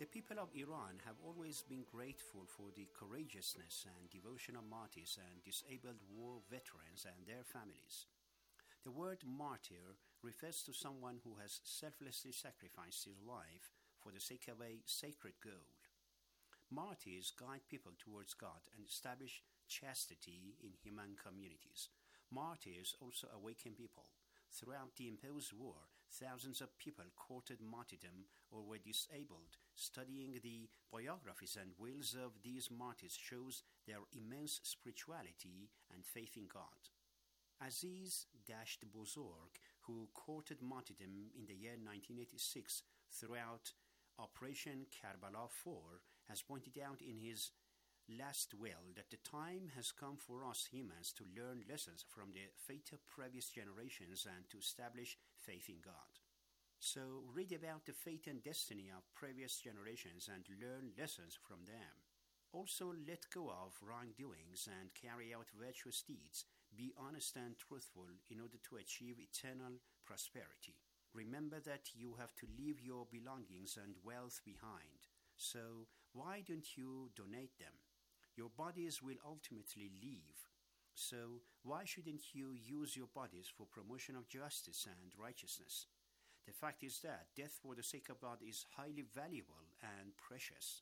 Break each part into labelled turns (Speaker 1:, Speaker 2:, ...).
Speaker 1: The people of Iran have always been grateful for the courageousness and devotion of martyrs and disabled war veterans and their families. The word martyr refers to someone who has selflessly sacrificed his life for the sake of a sacred goal. Martyrs guide people towards God and establish chastity in human communities. Martyrs also awaken people. Throughout the imposed war, thousands of people courted martyrdom or were disabled. Studying the biographies and wills of these martyrs shows their immense spirituality and faith in God. Aziz Dasht Bozorg, who courted martyrdom in the year 1986 throughout Operation Karbala 4, has pointed out in his last will that the time has come for us humans to learn lessons from the fate of previous generations and to establish faith in God. So read about the fate and destiny of previous generations and learn lessons from them. Also let go of wrongdoings and carry out virtuous deeds. Be honest and truthful in order to achieve eternal prosperity. Remember that you have to leave your belongings and wealth behind. So why don't you donate them? Your bodies will ultimately leave. So why shouldn't you use your bodies for promotion of justice and righteousness? The fact is that death for the sake of God is highly valuable and precious.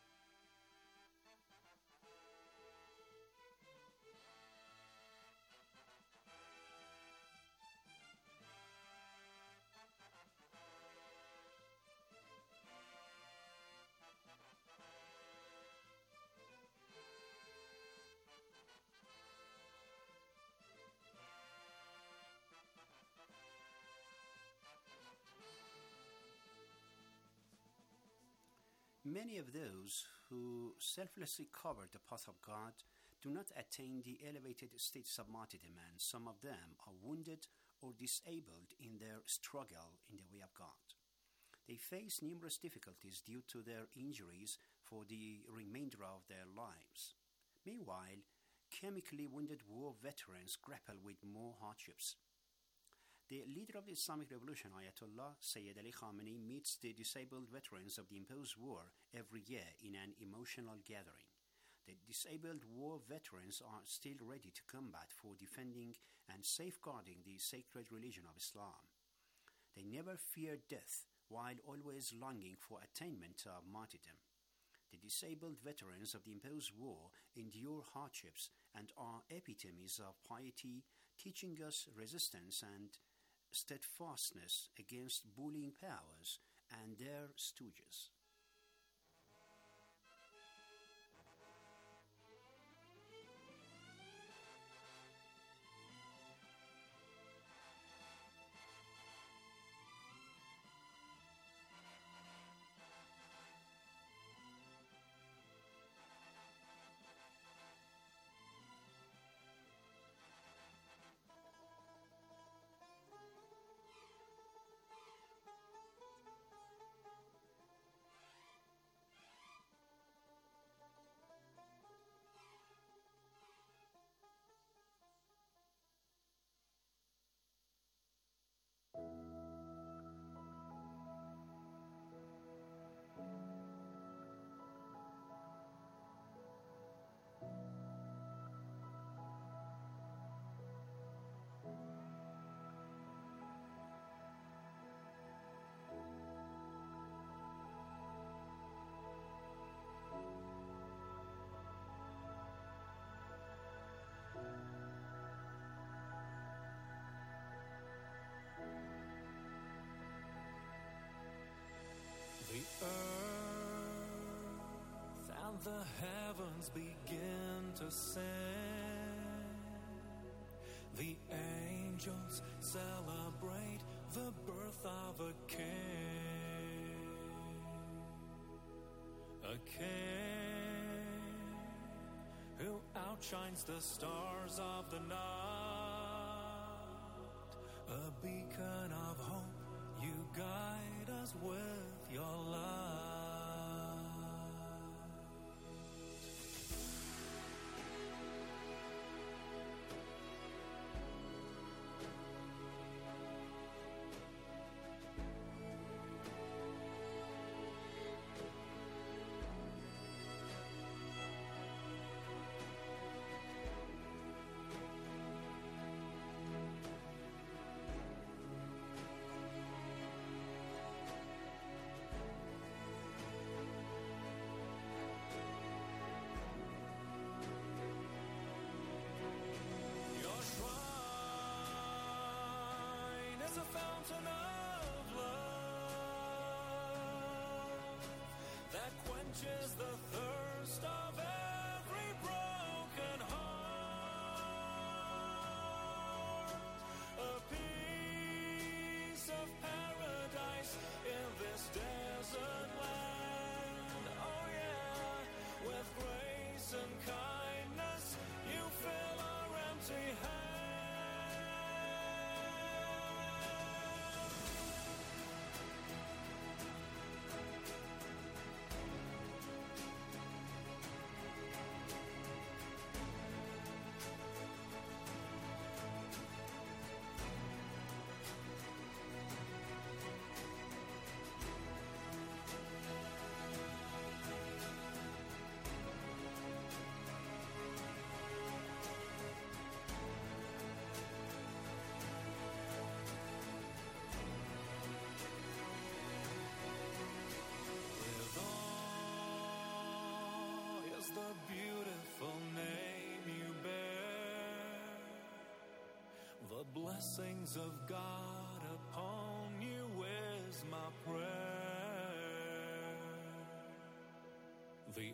Speaker 1: Many of those who selflessly cover the path of God do not attain the elevated status of martyrdom, and some of them are wounded or disabled in their struggle in the way of God. They face numerous difficulties due to their injuries for the remainder of their lives. Meanwhile, chemically wounded war veterans grapple with more hardships. The leader of the Islamic Revolution, Ayatollah Sayyid Ali Khamenei, meets the disabled veterans of the imposed war every year in an emotional gathering. The disabled war veterans are still ready to combat for defending and safeguarding the sacred religion of Islam. They never fear death while always longing for attainment of martyrdom. The disabled veterans of the imposed war endure hardships and are epitomes of piety, teaching us resistance and steadfastness against bullying powers and their stooges.
Speaker 2: The earth and the heavens begin to sing. The angels celebrate the birth of a king. A king who outshines the stars of the night. A beacon of hope. You guide us with your light. fountain of love that quenches the thirst of every broken heart. A piece of paradise in this desert land. Oh yeah, with grace and kindness you fill our empty hands. The beautiful name you bear, the blessings of God upon you is my prayer. The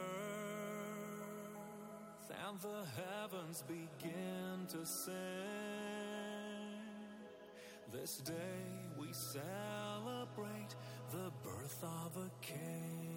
Speaker 2: earth and the heavens begin to sing. This day we celebrate the birth of a king.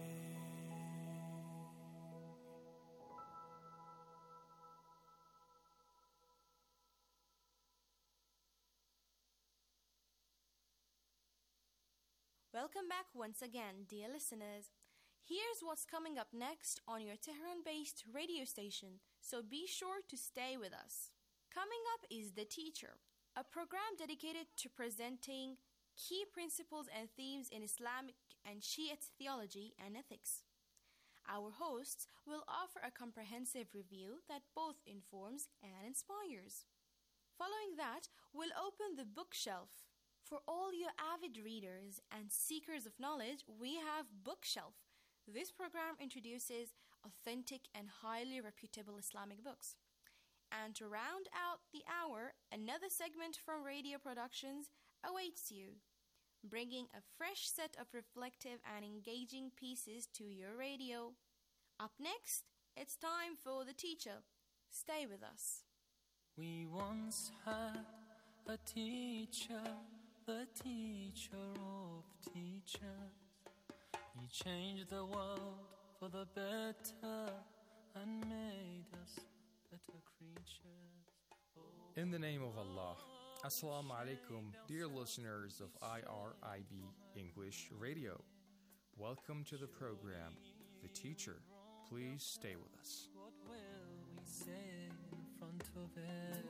Speaker 3: Welcome back once again, dear listeners. Here's what's coming up next on your Tehran-based radio station, so be sure to stay with us. Coming up is The Teacher, a program dedicated to presenting key principles and themes in Islamic and Shiite theology and ethics. Our hosts will offer a comprehensive review that both informs and inspires. Following that, we'll open the bookshelf. For all you avid readers and seekers of knowledge, we have Bookshelf. This program introduces authentic and highly reputable Islamic books. And to round out the hour, another segment from Radio Productions awaits you, bringing a fresh set of reflective and engaging pieces to your radio. Up next, it's time for The Teacher. Stay with us.
Speaker 2: We once had a teacher, the teacher of teachers. He changed the world for the better and made us better creatures.
Speaker 4: In the name of Allah, Assalamu alaikum, dear listeners of IRIB English Radio. Welcome to the program, The Teacher. Please stay with us.
Speaker 2: What will we say in front of it?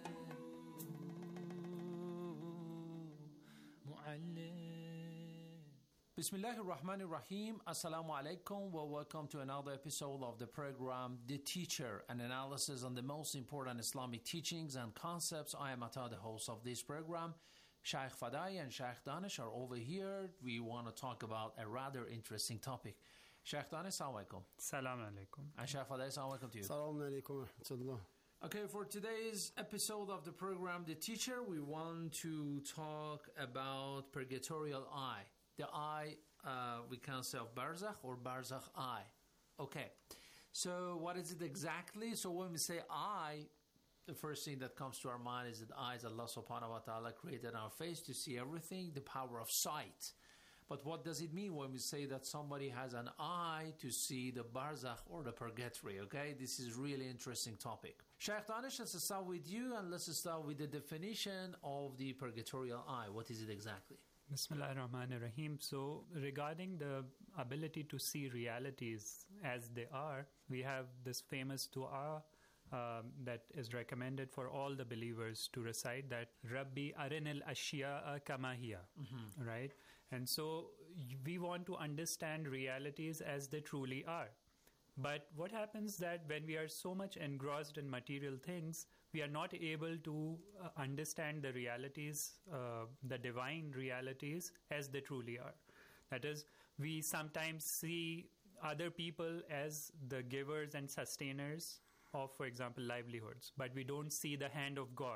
Speaker 5: Bismillah ar-Rahman ar-Rahim. Assalamu alaikum. Well, welcome to another episode of the program The Teacher, an analysis on the most important Islamic teachings and concepts. I am Ata, the host of this program. Shaykh Fadai and Shaykh Danish are over here. We want to talk about a rather interesting topic. Shaykh Danish, assalamu alaikum.
Speaker 6: Salam alaikum.
Speaker 5: And Shaykh Fadai, assalamu alaikum to you.
Speaker 7: Assalamu alaikum wa rahmatullah.
Speaker 5: Okay, for today's episode of the program The Teacher, we want to talk about purgatorial eye. The eye, we can say of Barzakh or Barzakh eye. Okay, so what is it exactly? So when we say eye, the first thing that comes to our mind is that eyes Allah subhanahu wa ta'ala created our face to see everything, the power of sight. But what does it mean when we say that somebody has an eye to see the Barzakh or the purgatory? Okay, this is really interesting topic. Shaykh Danish, let's start with you and let's start with the definition of the purgatorial eye. What is it exactly?
Speaker 6: Bismillah ar-Rahman ar-Rahim. So regarding the ability to see realities as they are, we have this famous dua that is recommended for all the believers to recite, that Rabbi arinil ashya'a kama hiya, right? And so we want to understand realities as they truly are. But what happens that when we are so much engrossed in material things, we are not able to understand the realities, the divine realities as they truly are. That is, we sometimes see other people as the givers and sustainers of, for example, livelihoods, but we don't see the hand of God.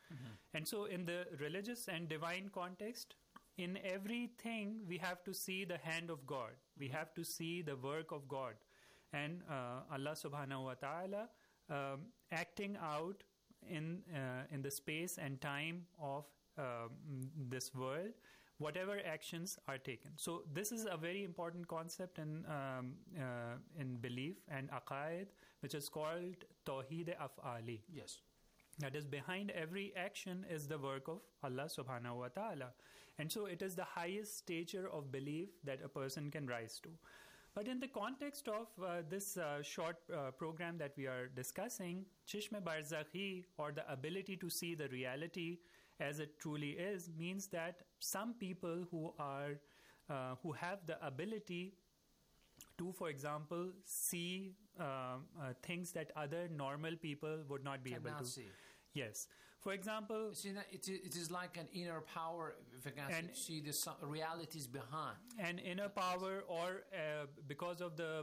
Speaker 6: And so in the religious and divine context, in everything we have to see the hand of God. We have to see the work of God. And Allah subhanahu wa ta'ala acting out in the space and time of this world, whatever actions are taken. So this is a very important concept in belief and aqaid, which is called Tawheed Af'ali.
Speaker 5: Yes.
Speaker 6: That is, behind every action is the work of Allah subhanahu wa ta'ala. And so it is the highest stature of belief that a person can rise to. But in the context of this short program that we are discussing, Chishme Barzakhi, or the ability to see the reality as it truly is, means that some people who have the ability to, for example, see things that other normal people would not be able to
Speaker 5: see.
Speaker 6: Yes. For example,
Speaker 5: it is like an inner power, if I can see the realities behind.
Speaker 6: An inner power, or because of the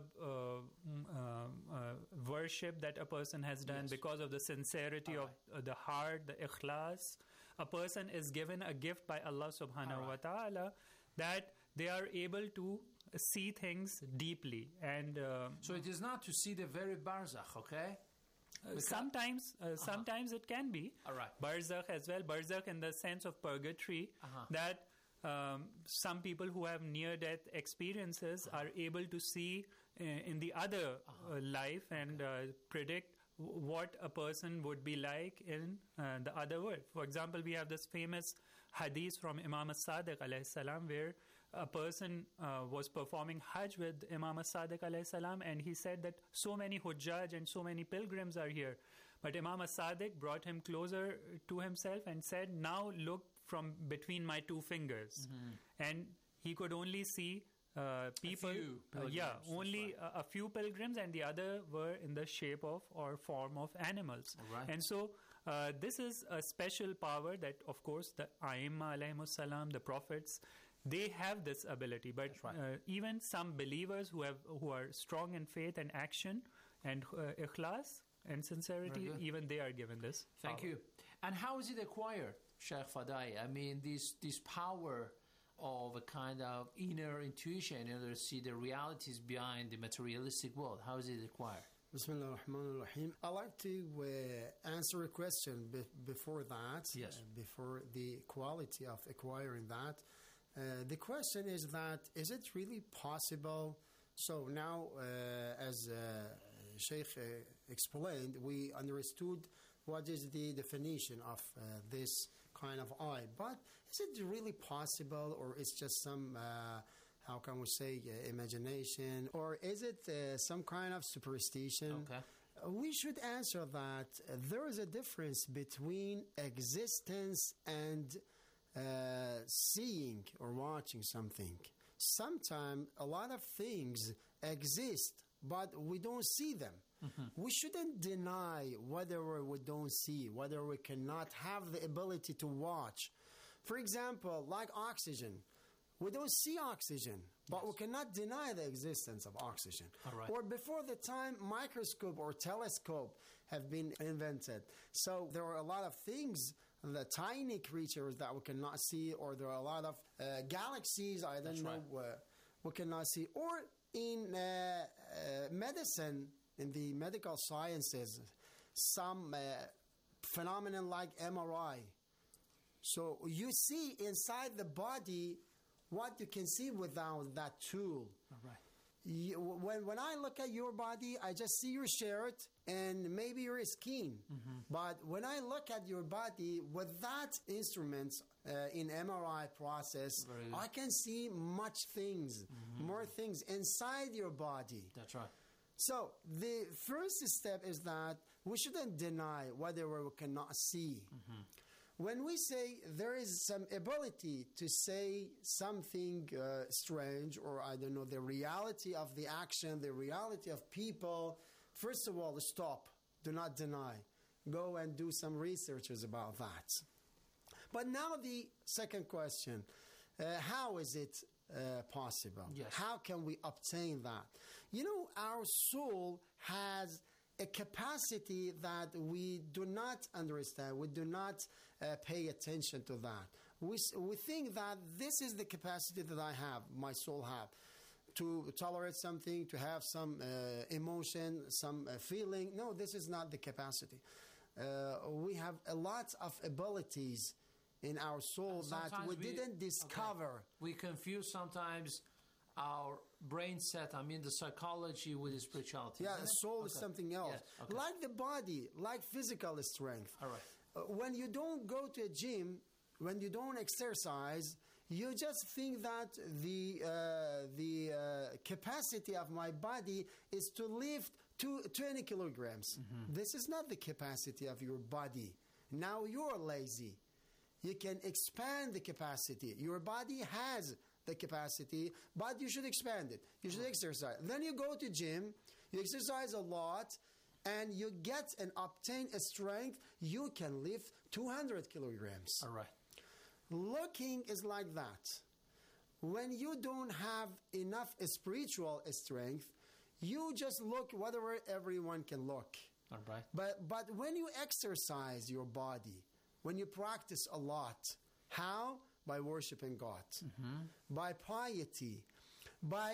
Speaker 6: worship that a person has done, yes, because of the sincerity of the heart, the ikhlas, a person is given a gift by Allah subhanahu wa ta'ala that they are able to see things deeply. And
Speaker 5: so it is not to see the very barzakh, okay?
Speaker 6: Sometimes it can be.
Speaker 5: All right.
Speaker 6: Barzakh as well. Barzakh in the sense of purgatory, that some people who have near-death experiences are able to see in the other life and predict what a person would be like in the other world. For example, we have this famous hadith from Imam as-Sadiq alayhi salam, where a person was performing Hajj with Imam as-Sadiq alayhi salam, and he said that so many Hujjaj and so many pilgrims are here. But Imam as-Sadiq brought him closer to himself and said, now look from between my two fingers. And he could only see people, only a few pilgrims, and the other were in the shape of or form of animals.
Speaker 5: Right.
Speaker 6: And so this is a special power that, of course, the A'imma alayhimus salam, the prophets, they have this ability. But even some believers who are strong in faith and action and ikhlas and sincerity, even they are given this
Speaker 5: Thank
Speaker 6: power.
Speaker 5: you. And how is it acquired, Sheikh Fadai? I mean, this power of a kind of inner intuition in order to see the realities behind the materialistic world. How is it acquired?
Speaker 7: Bismillah ar-Rahman ar-Rahim. I'd like to answer a question before that.
Speaker 5: Yes.
Speaker 7: Before the quality of acquiring that. The question is that, is it really possible? So now, as Sheikh explained, we understood what is the definition of this kind of eye. But is it really possible, or it's just some, how can we say, imagination? Or is it some kind of superstition?
Speaker 5: Okay.
Speaker 7: We should answer that there is a difference between existence and seeing or watching something. Sometimes a lot of things exist, but we don't see them. We shouldn't deny whether we don't see, whether we cannot have the ability to watch. For example, like oxygen. We don't see oxygen, but we cannot deny the existence of oxygen. Or before the time microscope or telescope have been invented. So there are a lot of things, the tiny creatures that we cannot see, or there are a lot of galaxies, I don't know, we cannot see. Or in medicine, in the medical sciences, some phenomenon like MRI. So you see inside the body what you can see without that tool. When I look at your body, I just see your shirt and maybe your skin. But when I look at your body with that instruments in MRI process, I can see much things, more things inside your body.
Speaker 5: That's right.
Speaker 7: So the first step is that we shouldn't deny whether we cannot see. When we say there is some ability to say something strange, or I don't know, the reality of the action, the reality of people, first of all, stop. Do not deny. Go and do some researches about that. But now the second question, how is it possible?
Speaker 5: Yes.
Speaker 7: How can we obtain that? You know, our soul has a capacity that we do not understand. We do not pay attention to that. We think that this is the capacity that I have, my soul have, to tolerate something, to have some emotion, some feeling. No, this is not the capacity. We have a lot of abilities in our soul that we didn't discover.
Speaker 5: Okay. We confuse sometimes our brain set, the psychology with the spirituality.
Speaker 7: Yeah, the soul is something else.
Speaker 5: Yes. Okay.
Speaker 7: Like the body, like physical strength.
Speaker 5: All right.
Speaker 7: When you don't go to a gym, when you don't exercise, you just think that the capacity of my body is to lift 20 kilograms. This is not the capacity of your body. Now you're lazy. You can expand the capacity. Your body has the capacity, but you should expand it. You should exercise. Then you go to gym, you exercise a lot, and you get and obtain a strength. You can lift 200 kilograms.
Speaker 5: All right.
Speaker 7: Looking is like that. When you don't have enough spiritual strength, you just look whatever everyone can look.
Speaker 5: All right.
Speaker 7: But when you exercise your body, when you practice a lot, how? By worshiping God, by piety, by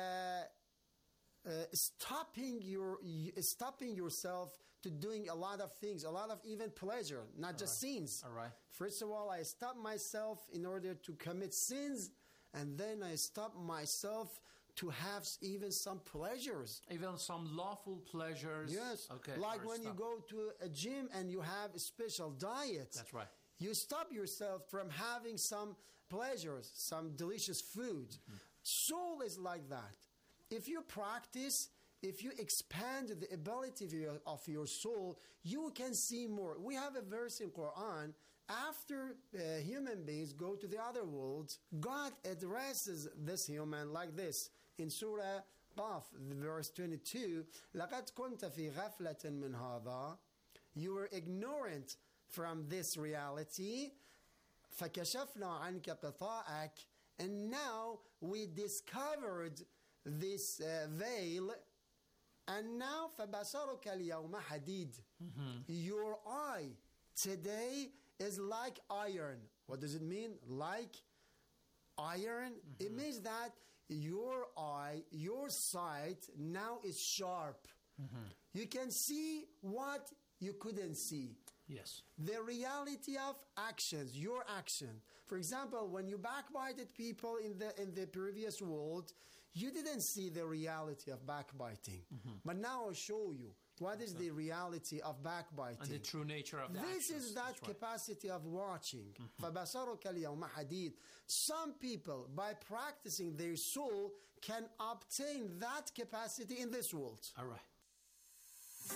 Speaker 7: stopping yourself to doing a lot of things, a lot of even pleasure, not just sins.
Speaker 5: All right.
Speaker 7: First of all, I stop myself in order to commit sins, and then I stop myself to have even some pleasures.
Speaker 5: Even some lawful pleasures.
Speaker 7: Yes.
Speaker 5: Okay.
Speaker 7: Like when you go to a gym and you have a special diet.
Speaker 5: That's right.
Speaker 7: You stop yourself from having some pleasures, some delicious food. Soul is like that. If you practice, if you expand the ability of your soul, you can see more. We have a verse in Quran. After human beings go to the other world, God addresses this human like this. In Surah Qaf, verse 22, لَقَدْ كُنْتَ فِي غَفْلَةٍ مِّنْ هَذَا. You were ignorant from this reality. فَكَشَفْنَا عَنْكَ قِطَاءَكَ. And now we discovered this veil. And now فَبَصَرُكَ الْيَوْمَ حَدِيدٌ. Your eye today is like iron. What does it mean? Like iron? It means that your eye, your sight now is sharp. You can see what you couldn't see.
Speaker 5: Yes.
Speaker 7: The reality of actions, your action. For example, when you backbited people in the previous world, you didn't see the reality of backbiting. But now I'll show you what is the reality of backbiting.
Speaker 5: And the true nature of the
Speaker 7: This
Speaker 5: actions.
Speaker 7: is that capacity of watching. فَبَصَرُكَ الْيَوْمَ حَدِيدٌ. Some people, by practicing their soul, can obtain that capacity in this world.
Speaker 5: All right.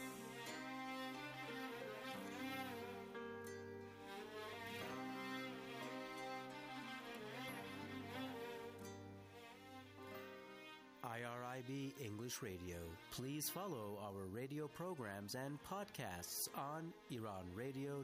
Speaker 8: IRIB English Radio. Please follow our radio programs and podcasts on iranradio.ir.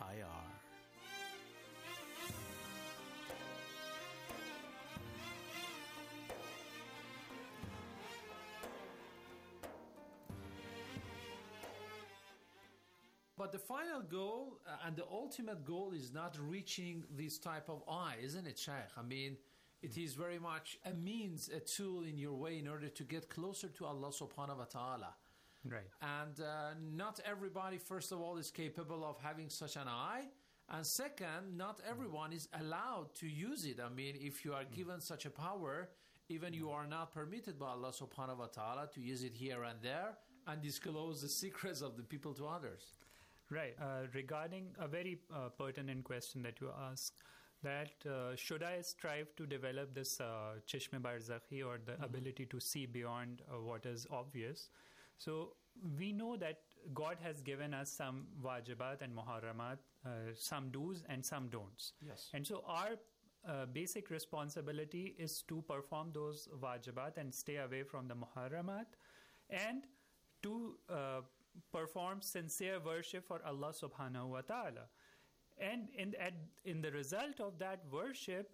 Speaker 5: But the final goal and the ultimate goal is not reaching this type of eye, isn't it, Shaykh? I mean, it is very much a means, a tool in your way in order to get closer to Allah subhanahu wa ta'ala.
Speaker 6: Right.
Speaker 5: And not everybody, first of all, is capable of having such an eye. And second, not everyone is allowed to use it. I mean, if you are given such a power, even you are not permitted by Allah subhanahu wa ta'ala to use it here and there and disclose the secrets of the people to others.
Speaker 6: Right. Regarding a very pertinent question that you asked, that should I strive to develop this chishme barzakhi or the ability to see beyond what is obvious? So we know that God has given us some wajibat and muharramat, some do's and some don'ts.
Speaker 5: Yes.
Speaker 6: And so our basic responsibility is to perform those wajibat and stay away from the muharramat, and to perform sincere worship for Allah subhanahu wa ta'ala. And in the result of that worship,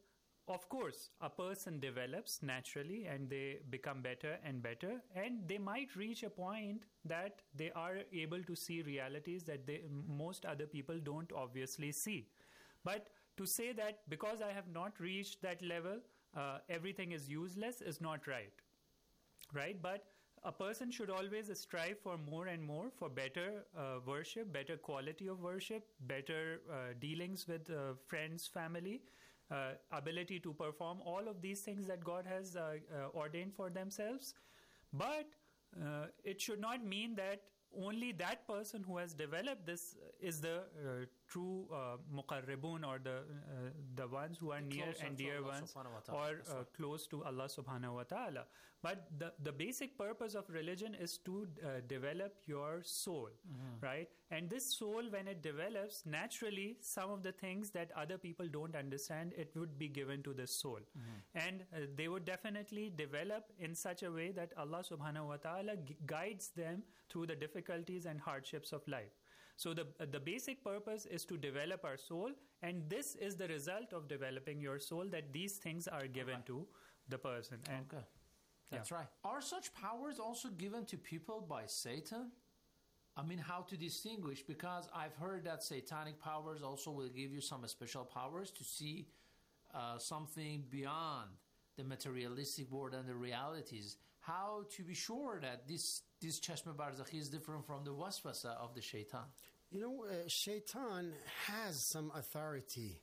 Speaker 6: of course, a person develops naturally and they become better and better, and they might reach a point that they are able to see realities that most other people don't obviously see. But to say that because I have not reached that level, everything is useless is not right. Right? But a person should always strive for more and more, for better worship, better quality of worship, better dealings with friends, family, ability to perform all of these things that God has ordained for themselves. But it should not mean that only that person who has developed this is the true muqarribun, or the ones who are near and dear ones, or close to Allah subhanahu wa ta'ala. But the basic purpose of religion is to develop your soul, right? And this soul, when it develops, naturally some of the things that other people don't understand, it would be given to the soul. And they would definitely develop in such a way that Allah subhanahu wa ta'ala guides them through the difficulties and hardships of life. So the basic purpose is to develop our soul, and this is the result of developing your soul, that these things are given to the person. And
Speaker 5: That's right. Are such powers also given to people by Satan? I mean, how to distinguish? Because I've heard that satanic powers also will give you some special powers to see something beyond the materialistic world and the realities. How to be sure that this Chashma Barzakhi is different from the waswasa of the shaitan?
Speaker 7: You know, shaitan has some authority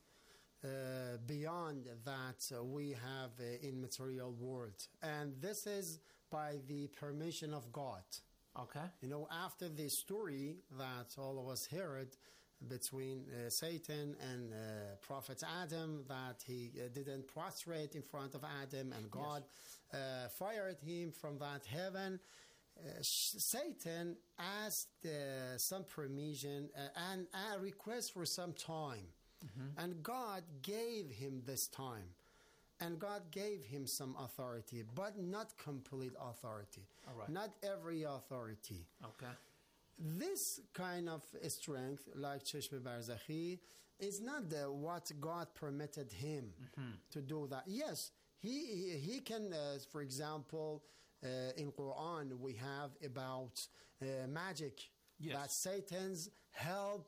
Speaker 7: beyond that we have in material world, and this is by the permission of God.
Speaker 5: Okay.
Speaker 7: You know, after the story that all of us heard between Satan and Prophet Adam, that he didn't prostrate in front of Adam, and God fired him from that heaven. Satan asked some permission and a request for some time. And God gave him this time. And God gave him some authority, but not complete authority.
Speaker 5: All right.
Speaker 7: Not every authority.
Speaker 5: Okay.
Speaker 7: This kind of strength, like Chashma Barzakhi, is not what God permitted him to do that. Yes, he can, for example, in Quran we have about magic, that Satan's help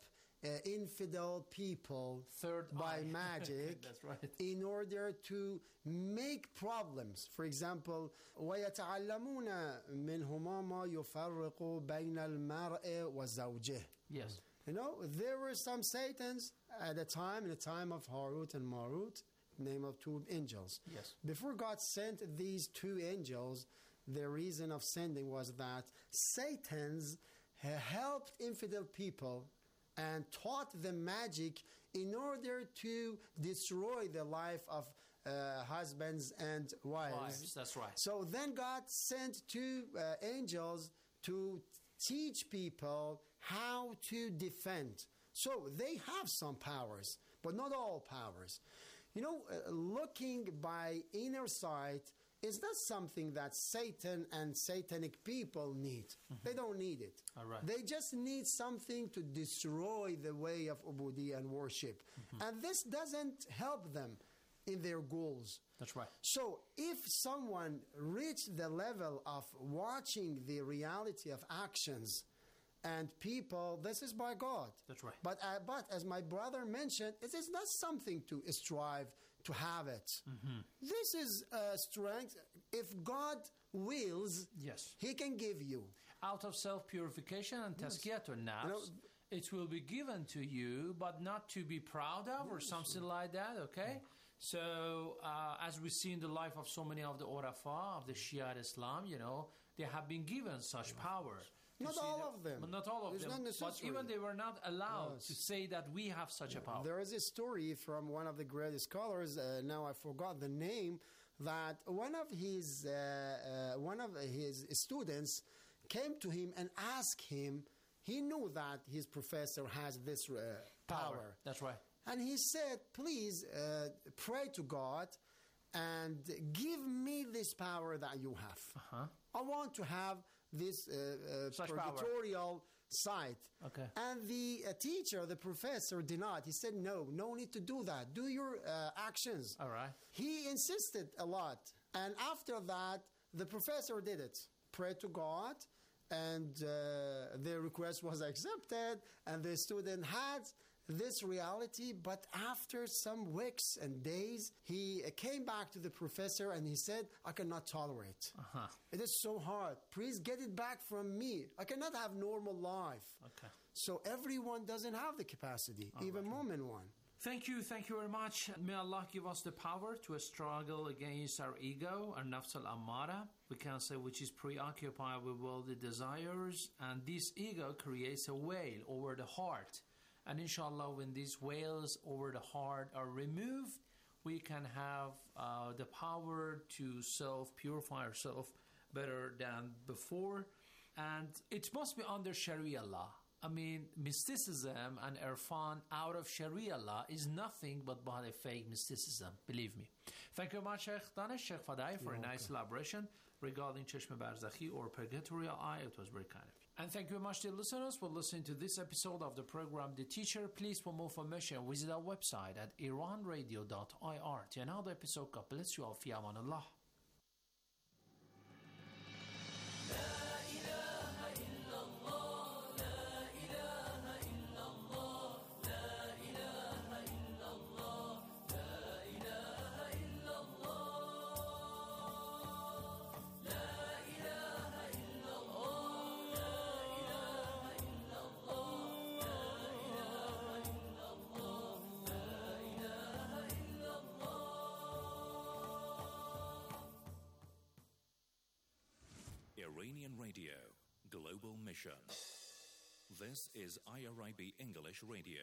Speaker 7: infidel people by magic.
Speaker 5: That's right.
Speaker 7: In order to make problems. For example, وَيَتَعَلَّمُونَ مِنْهُمَا مَا يُفَرِّقُ بَيْنَ الْمَرْءِ وَزَوْجِهِ.
Speaker 5: Yes.
Speaker 7: You know, there were some Satans at the time, in the time of Harut and Marut, name of two angels.
Speaker 5: Yes.
Speaker 7: Before God sent these two angels, the reason of sending was that Satans helped infidel people and taught them magic in order to destroy the life of husbands and wives.
Speaker 5: That's right.
Speaker 7: So then God sent two angels to teach people how to defend. So they have some powers, but not all powers. You know, looking by inner sight is not something that Satan and satanic people need. They don't need it.
Speaker 5: All right.
Speaker 7: They just need something to destroy the way of ubudiyya and worship. And this doesn't help them in their goals.
Speaker 5: That's right.
Speaker 7: So if someone reached the level of watching the reality of actions and people, this is by God.
Speaker 5: That's right.
Speaker 7: But as my brother mentioned, it is not something to strive to have it. This is strength. If God wills, He can give you.
Speaker 5: Out of self-purification and tazkiyatun nafs, it will be given to you, but not to be proud of or something like that, okay? So, as we see in the life of so many of the Urafa, of the Shia Islam, you know, they have been given such power.
Speaker 7: Not all of them.
Speaker 5: But not all of
Speaker 7: It's
Speaker 5: them.
Speaker 7: not
Speaker 5: But
Speaker 7: necessary.
Speaker 5: even they were not allowed to say that we have such a power.
Speaker 7: There is a story from one of the greatest scholars, now I forgot the name, that one of his students came to him and asked him, he knew that his professor has this power.
Speaker 5: That's right.
Speaker 7: And he said, please pray to God and give me this power that you have. I want to have this
Speaker 5: Such
Speaker 7: purgatorial sight.
Speaker 5: Okay.
Speaker 7: And the teacher, the professor, did not. He said, no need to do that. Do your actions.
Speaker 5: All right.
Speaker 7: He insisted a lot. And after that, the professor did it. Prayed to God, and the request was accepted, and the student had this reality. But after some weeks and days, he came back to the professor and he said, I cannot tolerate. It is so hard. Please get it back from me. I cannot have normal life.
Speaker 5: Okay.
Speaker 7: So everyone doesn't have the capacity, even Mu'min one.
Speaker 5: Thank you very much. May Allah give us the power to struggle against our ego, our nafs al-ammara, we can say, which is preoccupied with worldly desires, and this ego creates a veil over the heart. And inshallah, when these veils over the heart are removed, we can have the power to self-purify ourselves better than before. And it must be under Sharia law. I mean, mysticism and irfan out of Sharia law is nothing but a fake mysticism, believe me. Thank you very much, Sheikh Danish, Sheikh Fadai, for a nice elaboration regarding Cheshme Barzakhi or Purgatorial Eye. It was very kind of you. And thank you very much, dear listeners, for listening to this episode of the program The Teacher. Please, for more information, visit our website at iranradio.ir. To another episode, God bless you all. Fi amanullah.
Speaker 9: Iranian Radio, Global Mission. This is IRIB English Radio.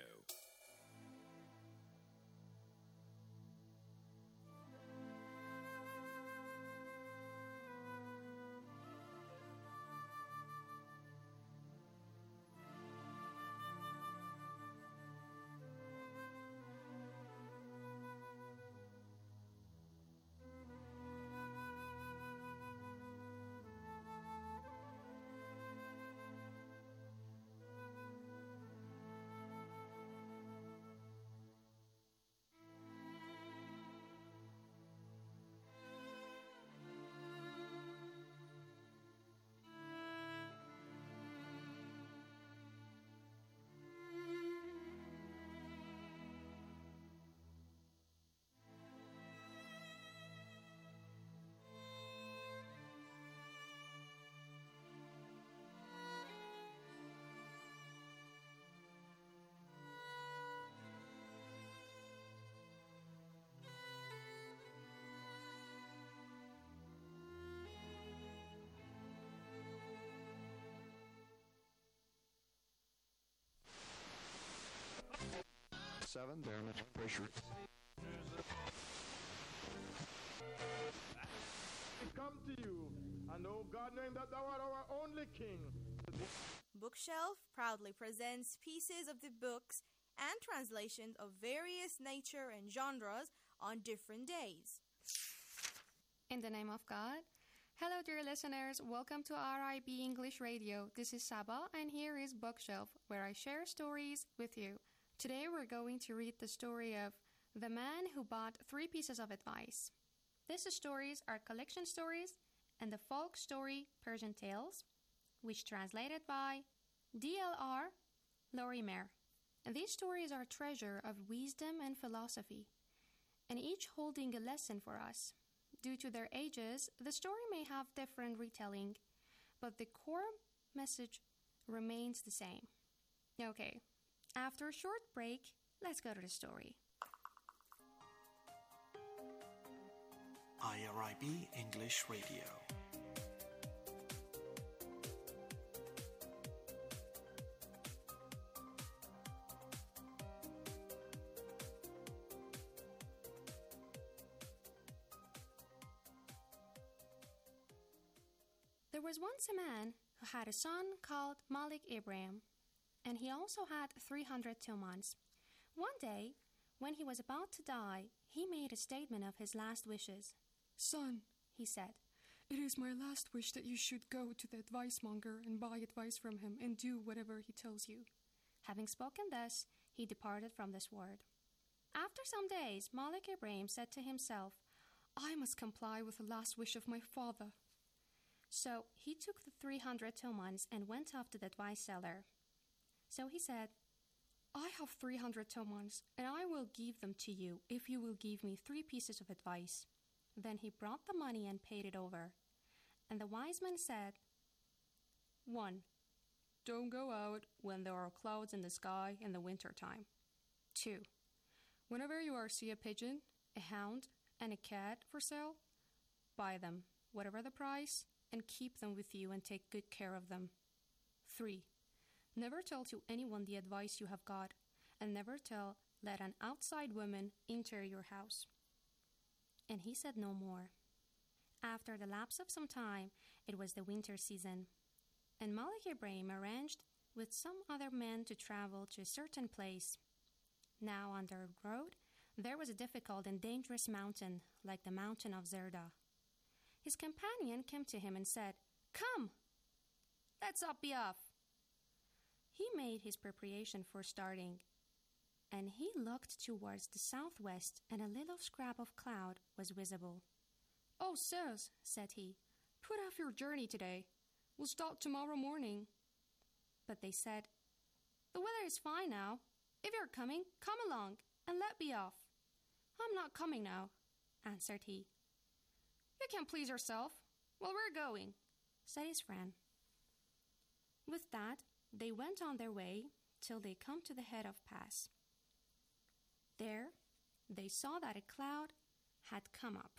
Speaker 10: Very much pressure.
Speaker 11: Come to you, and oh God, knowing that thou art our only King.
Speaker 3: Bookshelf proudly presents pieces of the books and translations of various nature and genres on different days.
Speaker 12: In the name of God. Hello, dear listeners. Welcome to RIB English Radio. This is Saba, and here is Bookshelf, where I share stories with you. Today we're going to read the story of The Man Who Bought 3 Pieces of Advice. These stories are collection stories and the folk story Persian Tales, which translated by DLR Lorimer. These stories are treasure of wisdom and philosophy, and each holding a lesson for us. Due to their ages, the story may have different retelling, but the core message remains the same. Okay. After a short break, let's go to the story.
Speaker 13: IRIB English Radio.
Speaker 12: There was once a man who had a son called Malik Ibrahim, and he also had 300 tumans. One day, when he was about to die, he made a statement of his last wishes. "Son," he said, "It is my last wish that you should go to the advice monger and buy advice from him and do whatever he tells you." Having spoken thus, he departed from this world. After some days, Malik Ibrahim said to himself, "I must comply with the last wish of my father." So he took the 300 tomans and went off to the advice seller. So he said, "I have 300 tomans, and I will give them to you if you will give me 3 pieces of advice." Then he brought the money and paid it over. And the wise man said, 1. Don't go out when there are clouds in the sky in the winter time. 2. Whenever you see a pigeon, a hound, and a cat for sale, buy them, whatever the price, and keep them with you and take good care of them. 3. Never tell to anyone the advice you have got, and never let an outside woman enter your house. And he said no more. After the lapse of some time, it was the winter season, and Malik Ibrahim arranged with some other men to travel to a certain place. Now on the road, there was a difficult and dangerous mountain, like the mountain of Zerda. His companion came to him and said, "Come, let's be off." He made his preparation for starting, and he looked towards the southwest, and a little scrap of cloud was visible. "Oh, sirs," said he, "put off your journey today. We'll start tomorrow morning." But they said, "The weather is fine now. If you're coming, come along, and let me off." "I'm not coming now," answered he. "You can please yourself. Well, we're going," said his friend. With that, they went on their way till they come to the head of pass. There, they saw that a cloud had come up,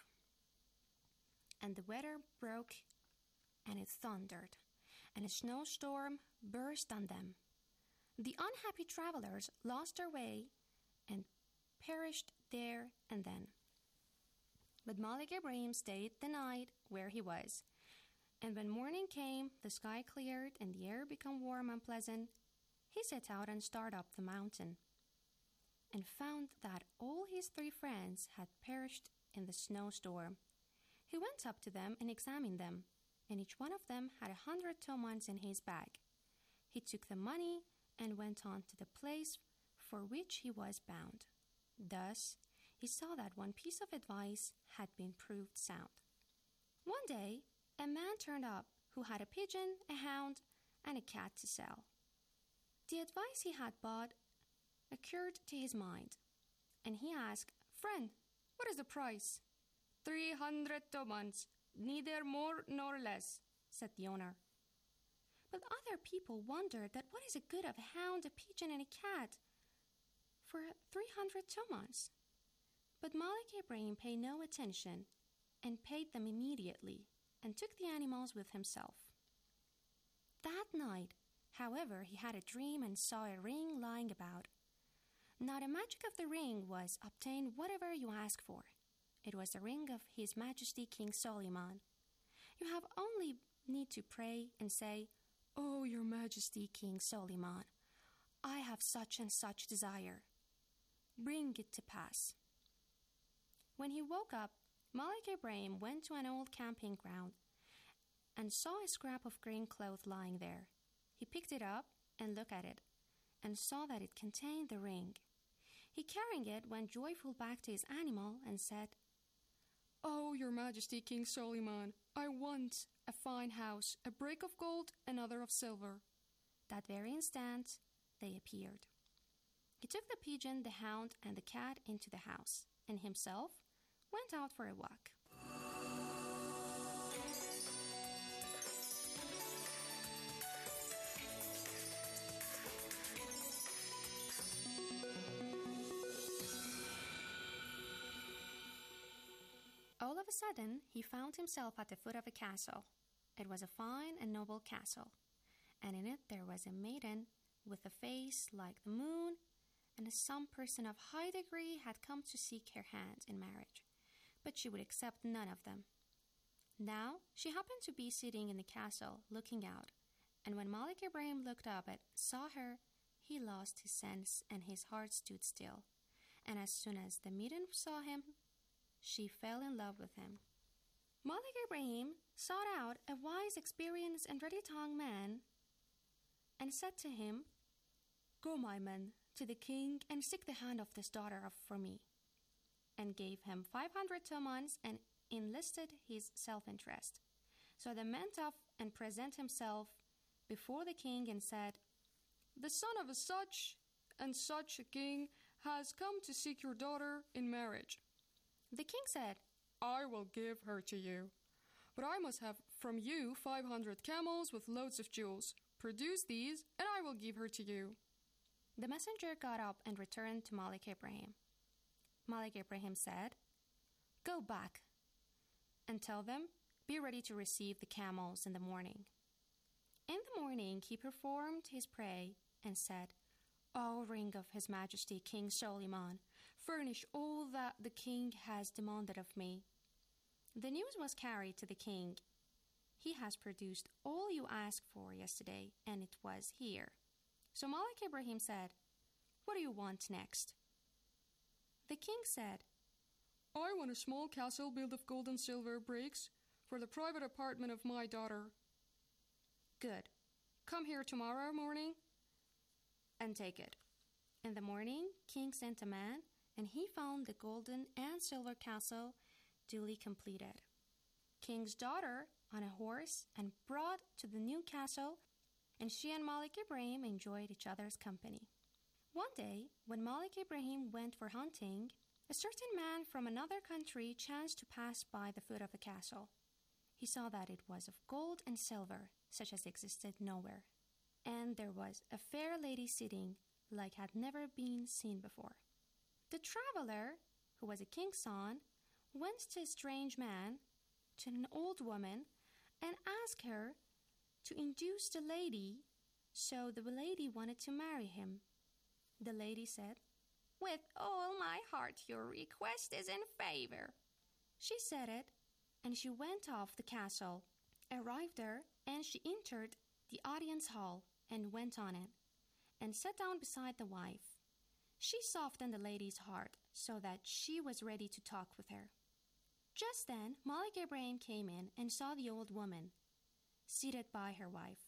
Speaker 12: and the weather broke, and it thundered, and a snowstorm burst on them. The unhappy travelers lost their way and perished there and then. But Malik Ibrahim stayed the night where he was, and when morning came, the sky cleared and the air became warm and pleasant. He set out and started up the mountain, and found that all his 3 friends had perished in the snowstorm. He went up to them and examined them, and each one of them had 100 tomans in his bag. He took the money and went on to the place for which he was bound. Thus, he saw that one piece of advice had been proved sound. One day, a man turned up who had a pigeon, a hound, and a cat to sell. The advice he had bought occurred to his mind, and he asked, "Friend, what is the price?" 300 tomans, neither more nor less," said the owner. But other people wondered that what is the good of a hound, a pigeon, and a cat for 300 tomans? But Malik Ibrahim paid no attention and paid them immediately and took the animals with himself. That night, however, he had a dream and saw a ring lying about. Now the magic of the ring was obtain whatever you ask for. It was the ring of His Majesty King Solomon. You have only need to pray and say, "Oh, Your Majesty King Solomon, I have such and such desire. Bring it to pass." When he woke up, Malik Ibrahim went to an old camping ground and saw a scrap of green cloth lying there. He picked it up and looked at it and saw that it contained the ring. He carrying it went joyful back to his animal and said, "Oh, Your Majesty King Solomon, I want a fine house, a brick of gold, another of silver." That very instant, they appeared. He took the pigeon, the hound, and the cat into the house, and himself went out for a walk. All of a sudden, he found himself at the foot of a castle. It was a fine and noble castle, and in it there was a maiden with a face like the moon, and some person of high degree had come to seek her hand in marriage, but she would accept none of them. Now, she happened to be sitting in the castle, looking out, and when Malik Ibrahim looked up and saw her, he lost his sense and his heart stood still, and as soon as the maiden saw him, she fell in love with him. Malik Ibrahim sought out a wise, experienced, and ready-tongued man and said to him, "Go, my man, to the king and seek the hand of this daughter for me," and gave him 500 tomans and enlisted his self-interest. So the man went off and presented himself before the king and said, "The son of a such and such a king has come to seek your daughter in marriage." The king said, "I will give her to you, but I must have from you 500 camels with loads of jewels. Produce these, and I will give her to you." The messenger got up and returned to Malik Ibrahim. Malik Ibrahim said, "Go back and tell them, be ready to receive the camels in the morning." In the morning he performed his prayer and said, "O ring of His Majesty King Suleiman, furnish all that the king has demanded of me." The news was carried to the king. "He has produced all you asked for yesterday, and it was here." So Malik Ibrahim said, "What do you want next?" The king said, "I want a small castle built of gold and silver bricks for the private apartment of my daughter." "Good. Come here tomorrow morning and take it." In the morning, king sent a man, and he found the golden and silver castle duly completed. King's daughter on a horse and brought to the new castle, and she and Malik Ibrahim enjoyed each other's company. One day, when Malik Ibrahim went for hunting, a certain man from another country chanced to pass by the foot of the castle. He saw that it was of gold and silver, such as existed nowhere, and there was a fair lady sitting like had never been seen before. The traveler, who was a king's son, went to a strange man, to an old woman, and asked her to induce the lady, so the lady wanted to marry him. The lady said, "With all my heart, your request is in favor." She said it, and she went off the castle, arrived there, and she entered the audience hall and went on it, and sat down beside the wife. She softened the lady's heart so that she was ready to talk with her. Just then, Malik Ibrahim came in and saw the old woman seated by her wife.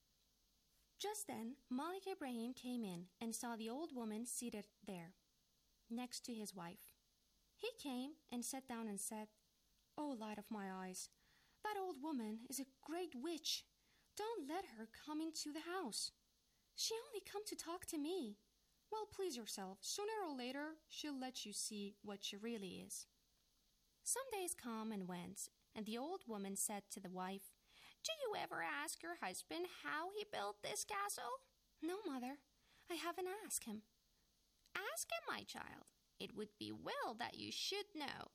Speaker 12: There, next to his wife. He came and sat down and said, "O light of my eyes, that old woman is a great witch. Don't let her come into the house. She only come to talk to me. Well, please yourself. Sooner or later, she'll let you see what she really is." Some days come and went, and the old woman said to the wife, "Do you ever ask your husband how he built this castle?" "No, mother, I haven't asked him." "Ask him, my child. It would be well that you should know."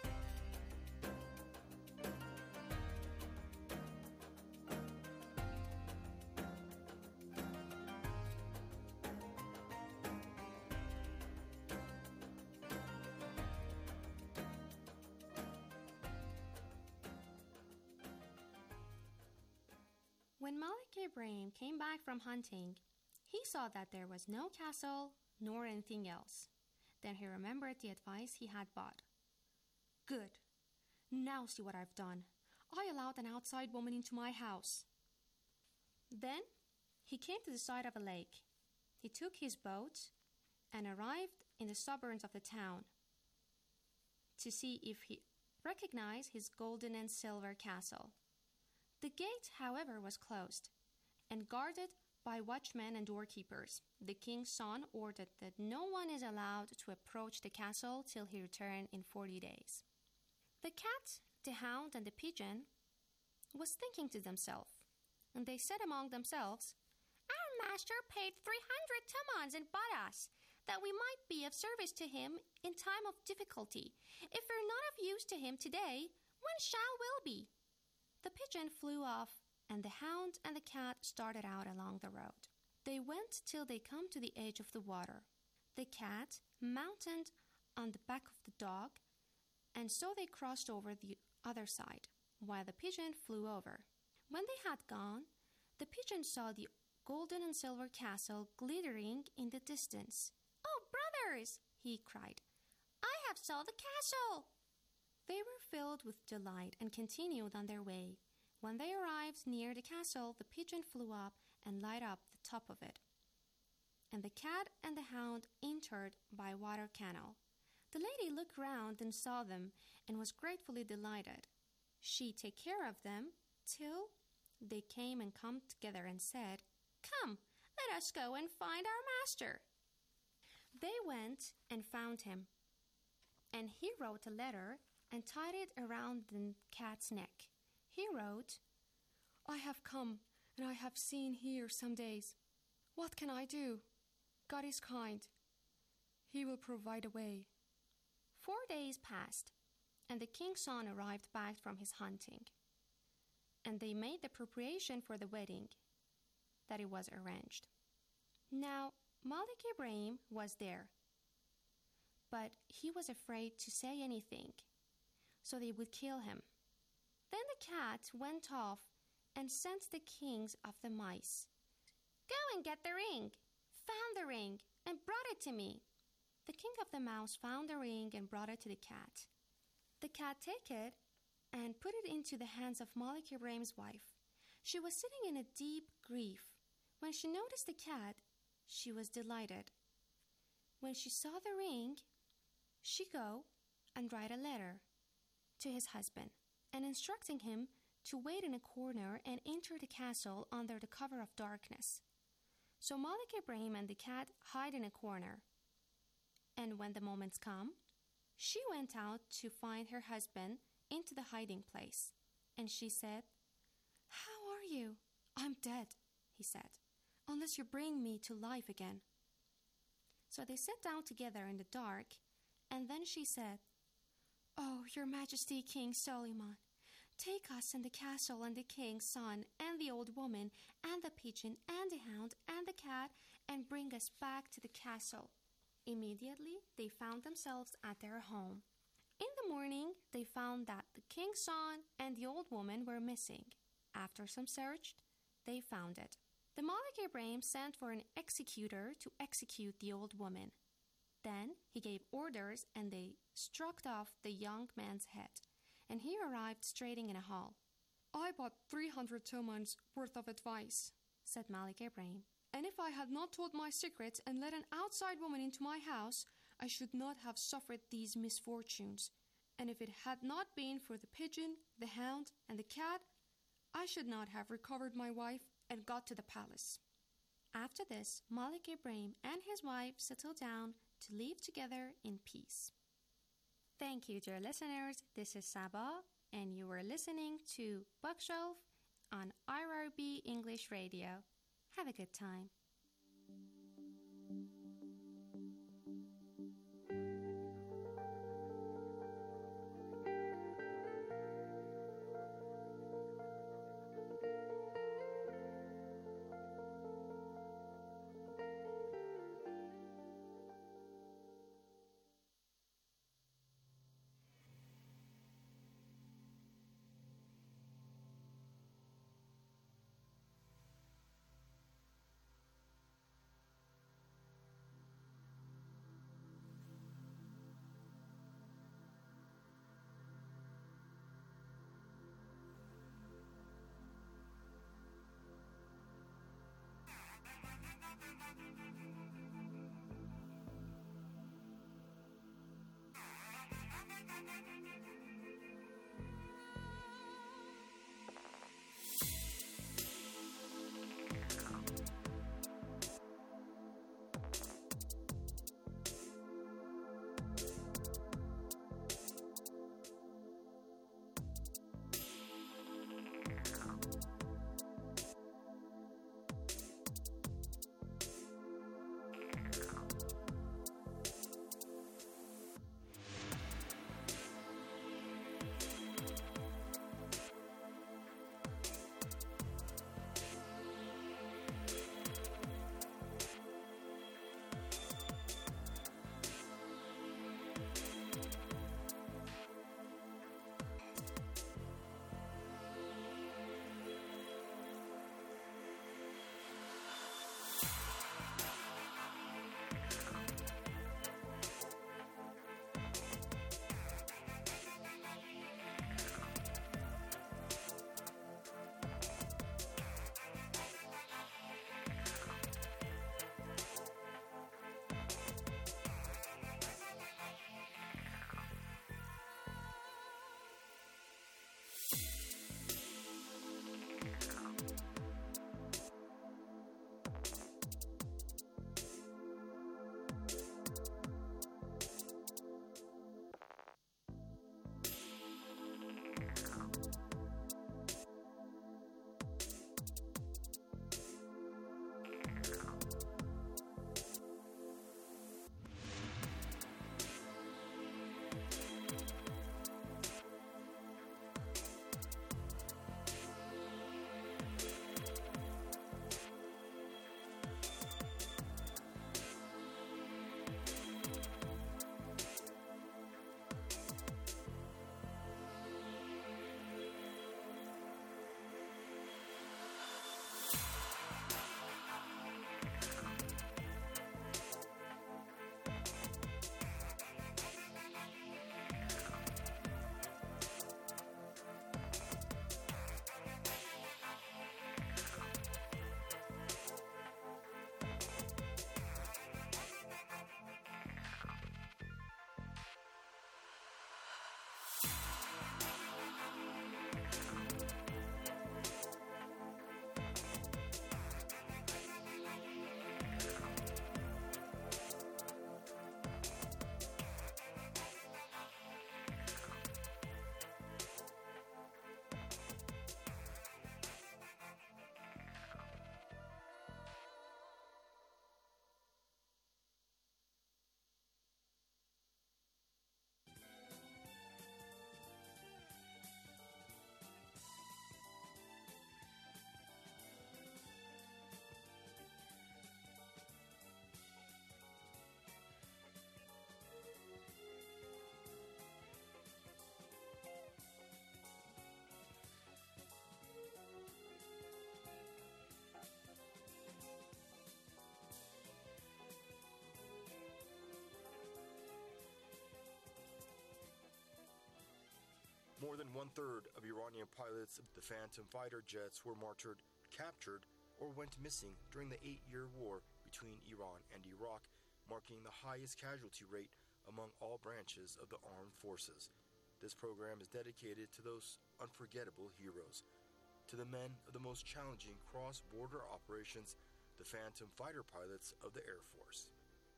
Speaker 12: When Malik Ibrahim came back from hunting, he saw that there was no castle nor anything else. Then he remembered the advice he had bought. "Good. Now see what I've done. I allowed an outside woman into my house." Then he came to the side of a lake. He took his boat and arrived in the suburbs of the town to see if he recognized his golden and silver castle. The gate, however, was closed and guarded by watchmen and doorkeepers. The king's son ordered that no one is allowed to approach the castle till he return in 40 days. The cat, the hound, and the pigeon was thinking to themselves, and they said among themselves, "Our master paid 300 tomans and bought us, that we might be of service to him in time of difficulty. If we're not of use to him today, when shall we be?" The pigeon flew off, and the hound and the cat started out along the road. They went till they come to the edge of the water. The cat mounted on the back of the dog, and so they crossed over the other side, while the pigeon flew over. When they had gone, the pigeon saw the golden and silver castle glittering in the distance. "Oh, brothers," he cried, "I have saw the castle." They were filled trembled with delight and continued on their way. When they arrived near the castle, the pigeon flew up and lighted up the top of it. And the cat and the hound entered by water canal. The lady looked round and saw them and was gratefully delighted. She took care of them till they came and come together and said, "Come, let us go and find our master." They went and found him, and he wrote a letter and tied it around the cat's neck. He wrote, "I have come, and I have seen here some days. What can I do? God is kind. He will provide a way." 4 days passed, and the king's son arrived back from his hunting. And they made the preparation for the wedding, that it was arranged. Now, Malik Ibrahim was there, but he was afraid to say anything, so they would kill him. Then the cat went off and sent the kings of the mice, "Go and get the ring," found the ring, and brought it to me. The king of the mouse found the ring and brought it to the cat. The cat took it and put it into the hands of Malik Ibrahim's wife. She was sitting in a deep grief. When she noticed the cat, she was delighted. When she saw the ring, she go and write a letter to his husband and instructing him to wait in a corner and enter the castle under the cover of darkness. So Malik Ibrahim and the cat hide in a corner. And when the moments come, she went out to find her husband into the hiding place. And she said, "How are you?" "I'm dead," he said, "unless you bring me to life again." So they sat down together in the dark, and then she said, "Oh, Your Majesty, King Suleiman, take us and the castle and the king's son and the old woman and the pigeon and the hound and the cat and bring us back to the castle." Immediately, they found themselves at their home. In the morning, they found that the king's son and the old woman were missing. After some search, they found it. The Malik Ibrahim sent for an executor to execute the old woman. Then he gave orders and they struck off the young man's head, and he arrived straight in a hall. "I bought 300 tomans worth of advice," said Malik Ibrahim, "and if I had not told my secret and let an outside woman into my house, I should not have suffered these misfortunes. And if it had not been for the pigeon, the hound, and the cat, I should not have recovered my wife and got to the palace." After this, Malik Ibrahim and his wife settled down to live together in peace. Thank you, dear listeners. This is Sabah, and you were listening to Bookshelf on IRB English Radio. Have a good time.
Speaker 10: More than one-third of Iranian pilots of the Phantom fighter jets were martyred, captured, or went missing during the 8-year war between Iran and Iraq, marking the highest casualty rate among all branches of the armed forces. This program is dedicated to those unforgettable heroes. To the men of the most challenging cross-border operations, the Phantom fighter pilots of the Air Force.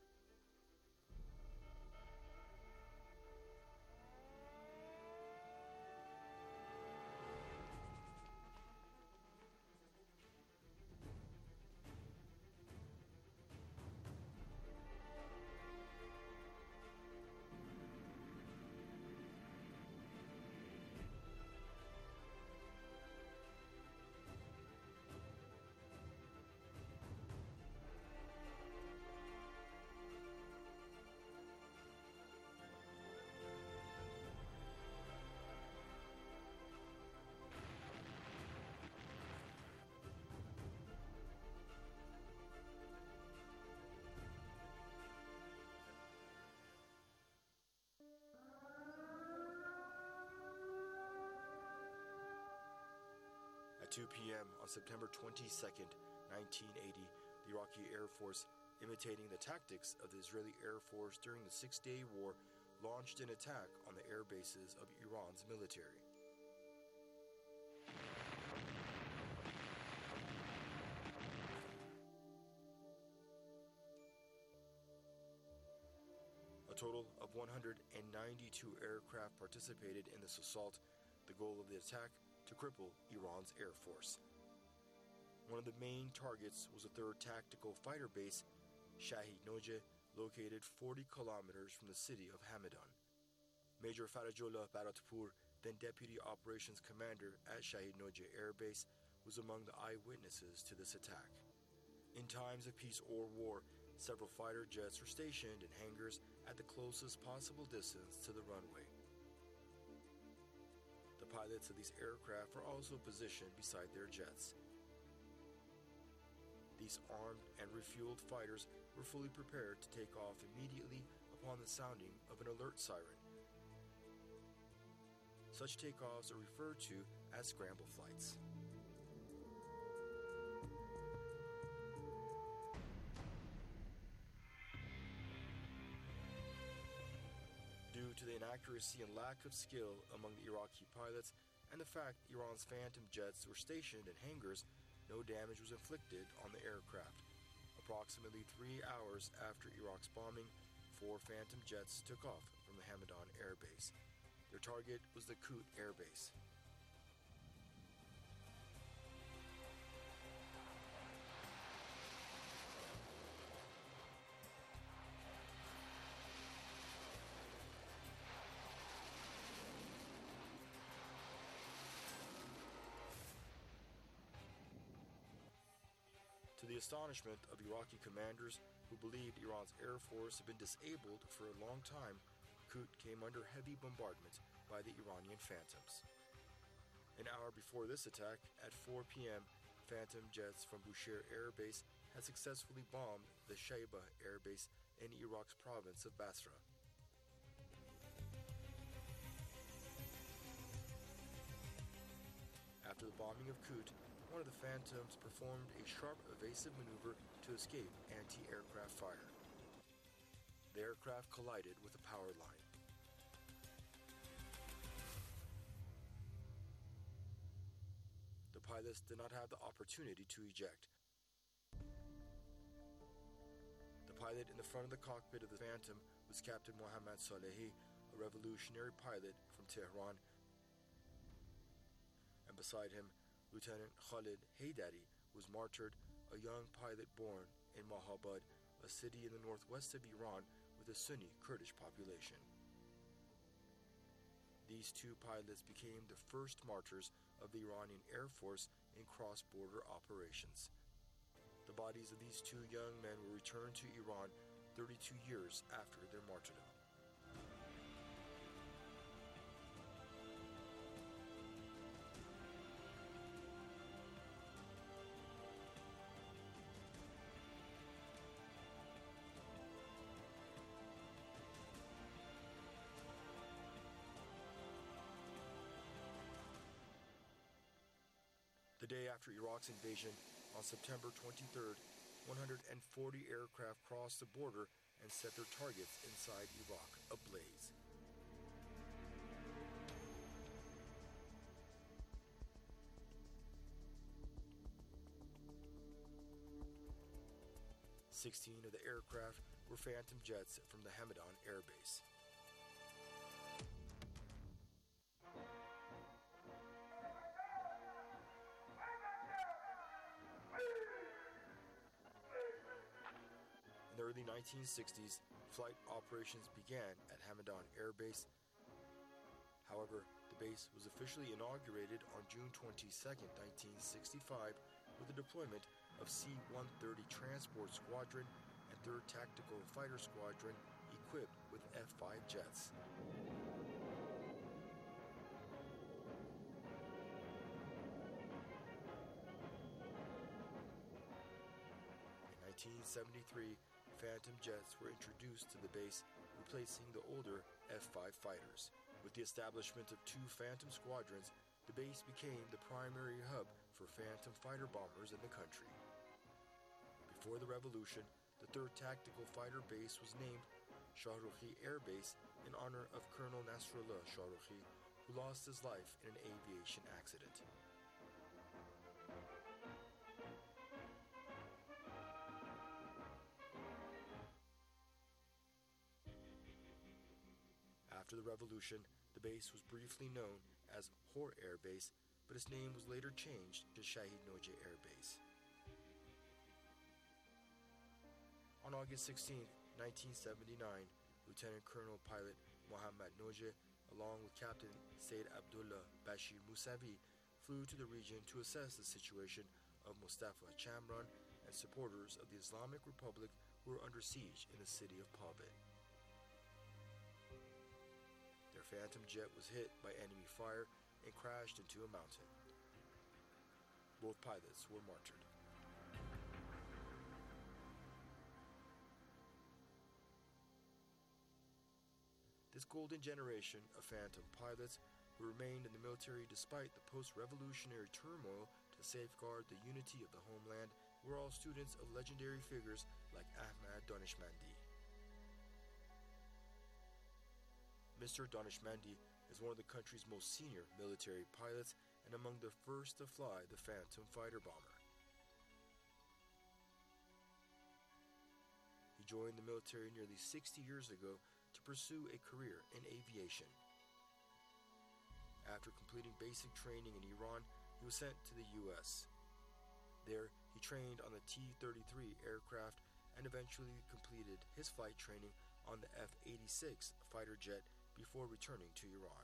Speaker 10: At 2 p.m. on September 22nd, 1980, the Iraqi Air Force, imitating the tactics of the Israeli Air Force during the Six-Day War, launched an attack on the air bases of Iran's military. A total of 192 aircraft participated in this assault, the goal of the attack to cripple Iran's Air Force. One of the main targets was a 3rd Tactical Fighter Base, Shahid Nojeh, located 40 kilometers from the city of Hamadan. Major Farajullah Baratpour, then Deputy Operations Commander at Shahid Nojeh Air Base, was among the eyewitnesses to this attack. In times of peace or war, several fighter jets were stationed in hangars at the closest possible distance to the runway. The pilots of these aircraft were also positioned beside their jets. These armed and refueled fighters were fully prepared to take off immediately upon the sounding of an alert siren. Such takeoffs are referred to as scramble flights. Due to the inaccuracy and lack of skill among the Iraqi pilots and the fact Iran's Phantom jets were stationed in hangars, no damage was inflicted on the aircraft. Approximately 3 hours after Iraq's bombing, 4 Phantom jets took off from the Hamadan Air Base. Their target was the Kut Air Base. To the astonishment of Iraqi commanders who believed Iran's Air Force had been disabled for a long time, Kut came under heavy bombardment by the Iranian Phantoms. An hour before this attack, at 4 p.m., Phantom jets from Bushehr Air Base had successfully bombed the Shaibah Air Base in Iraq's province of Basra. After the bombing of Kut, one of the Phantoms performed a sharp evasive maneuver to escape anti-aircraft fire. The aircraft collided with a power line. The pilots did not have the opportunity to eject. The pilot in the front of the cockpit of the Phantom was Captain Mohammad Salehi, a revolutionary pilot from Tehran, and beside him, Lieutenant Khalid Haydari was martyred, a young pilot born in Mahabad, a city in the northwest of Iran with a Sunni Kurdish population. These 2 pilots became the first martyrs of the Iranian Air Force in cross-border operations. The bodies of these 2 young men were returned to Iran 32 years after their martyrdom. The day after Iraq's invasion, on September 23rd, 140 aircraft crossed the border and set their targets inside Iraq ablaze. Sixteen of the aircraft were Phantom jets from the Hamadan Air Base. In the early 1960s, flight operations began at Hamadan Air Base. However, the base was officially inaugurated on June 22, 1965, with the deployment of C-130 Transport Squadron and 3rd Tactical Fighter Squadron equipped with F-5 jets. In 1973, Phantom jets were introduced to the base, replacing the older F-5 fighters. With the establishment of 2 Phantom squadrons, the base became the primary hub for Phantom fighter bombers in the country. Before the revolution, the 3rd Tactical Fighter Base was named Shahrukhi Air Base in honor of Colonel Nasrullah Shahrukhi, who lost his life in an aviation accident. After the revolution, the base was briefly known as Hor Air Base, but its name was later changed to Shahid Noje Air Base. On August 16, 1979, Lieutenant Colonel Pilot Mohammad Noje, along with Captain Sayyid Abdullah Bashir Musavi, flew to the region to assess the situation of Mustafa Chamran and supporters of the Islamic Republic who were under siege in the city of Pabit. Their Phantom jet was hit by enemy fire and crashed into a mountain. Both pilots were martyred. This golden generation of Phantom pilots who remained in the military despite the post-revolutionary turmoil to safeguard the unity of the homeland were all students of legendary figures like Ahmad Daneshmandi. Mr. Daneshmandi is one of the country's most senior military pilots and among the first to fly the Phantom fighter bomber. He joined the military nearly 60 years ago to pursue a career in aviation. After completing basic training in Iran, he was sent to the U.S. There, he trained on the T-33 aircraft and eventually completed his flight training on the F-86 fighter jet before returning to Iran.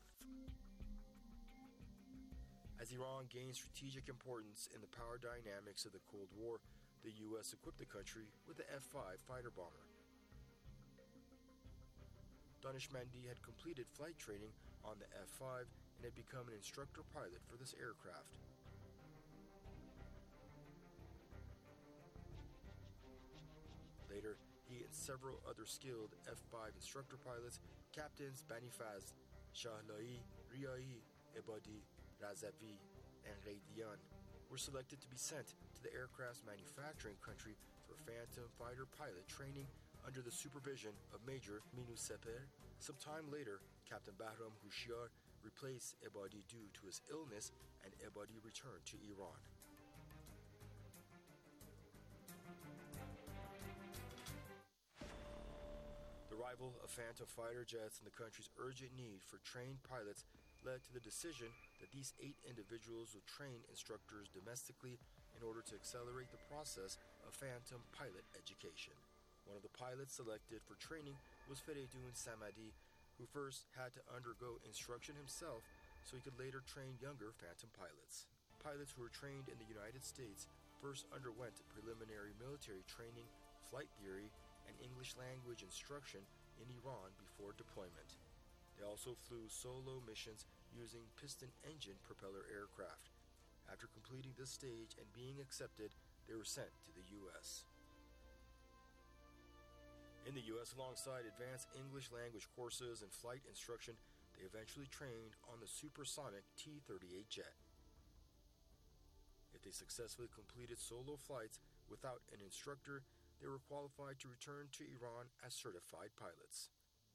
Speaker 10: As Iran gained strategic importance in the power dynamics of the Cold War, the U.S. equipped the country with the F-5 fighter bomber. Daneshmandi had completed flight training on the F-5 and had become an instructor pilot for this aircraft. Later, he and several other skilled F-5 instructor pilots, Captains Banifaz, Shahlai, Riai, Ebadi, Razavi, and Raidian, were selected to be sent to the aircraft's manufacturing country for Phantom fighter pilot training under the supervision of Major Minu Seper. Some time later, Captain Bahram Hushiar replaced Ebadi due to his illness, and Ebadi returned to Iran. The arrival of Phantom fighter jets and the country's urgent need for trained pilots led to the decision that these 8 individuals would train instructors domestically in order to accelerate the process of Phantom pilot education. One of the pilots selected for training was Feridun Samadi, who first had to undergo instruction himself so he could later train younger Phantom pilots. Pilots who were trained in the United States first underwent preliminary military training, flight theory, and English language instruction in Iran before deployment. They also flew solo missions using piston engine propeller aircraft. After completing this stage and being accepted, they were sent to the U.S. In the U.S., alongside advanced English language courses and flight instruction, they eventually trained on the supersonic T-38 jet. It If they successfully completed solo flights without an instructor, they were qualified to return to Iran as certified pilots.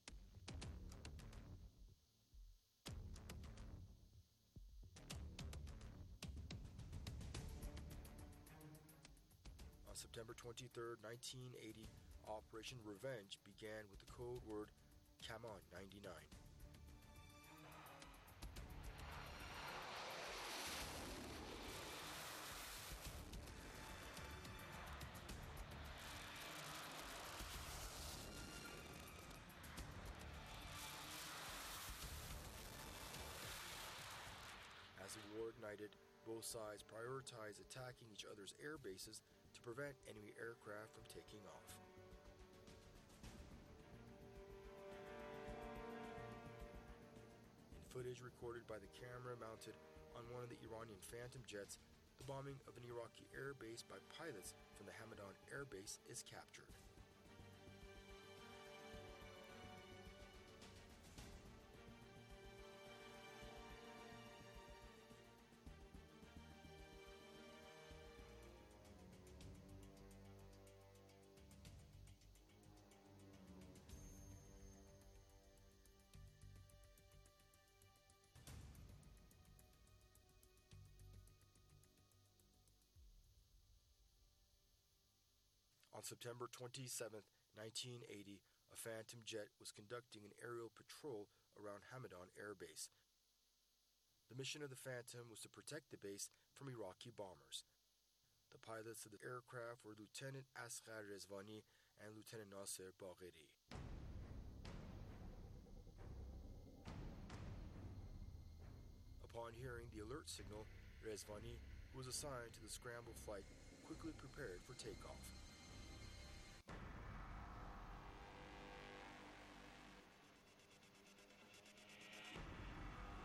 Speaker 10: On September 23, 1980, Operation Revenge began with the code word Kaman 99. As the war ignited, both sides prioritized attacking each other's air bases to prevent enemy aircraft from taking off. In footage recorded by the camera mounted on one of the Iranian Phantom jets, the bombing of an Iraqi air base by pilots from the Hamadan Air Base is captured. On September 27, 1980, a Phantom jet was conducting an aerial patrol around Hamadan Air Base. The mission of the Phantom was to protect the base from Iraqi bombers. The pilots of the aircraft were Lieutenant Asghar Rezvani and Lieutenant Nasser Bagheri. Upon hearing the alert signal, Rezvani, who was assigned to the scramble flight, quickly prepared for takeoff.